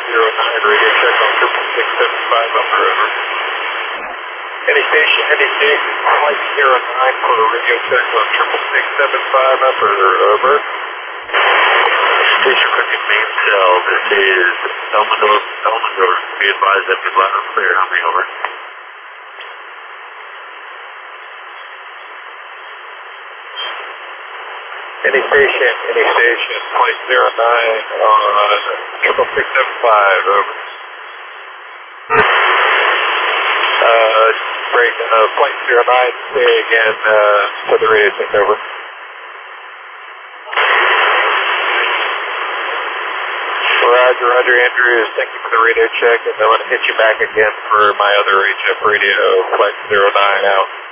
09, radio check on 66675 up over. Any station, flight 09 for radio check on 66675 up over. Station Crooked main cell, this is Elmendorf. Be advised that you're loud and clear. How many over? Any station, flight 09 on 66675 over. Break, flight 09, say again, for the radio check over. Roger, Andrews, thank you for the radio check, and I'm going to hit you back again for my other HF radio, flight 09 out.